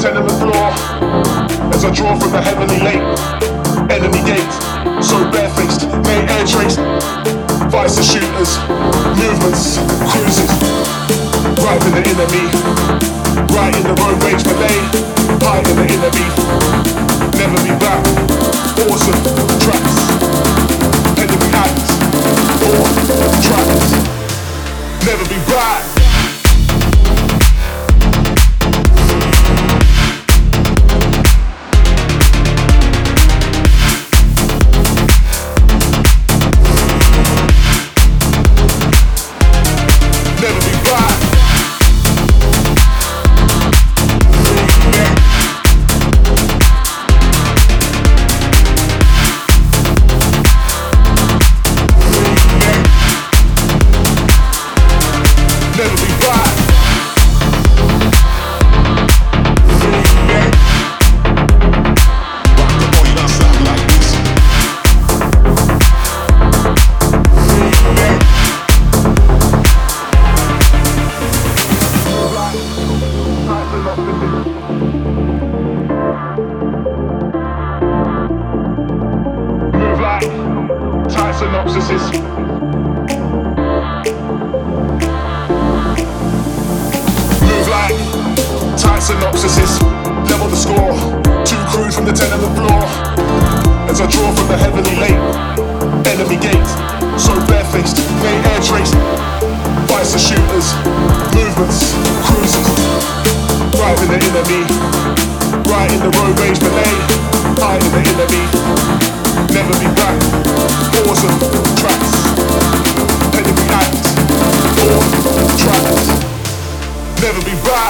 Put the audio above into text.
tenement floor as I draw from the heavenly lake. Enemy gate, so barefaced, made air traced. Vice shooters, movements, cruises. Right in the inner me, right in the road rage melee. High in the inner me, never be back. Awesome tracks, enemy acts, or tracks. Never be back. Synopsises. Move like tight synopsises. Level the score. Too crude from the tenement floor as I draw from the heavenly lake. Enemy gate, so barefaced, made air traced. Vice shooters, movements, cruises. Right in the inner me, right in the road rage melee. High in the inner me, never be back. Awesome tracks, enemy acts, or tracks, never be back.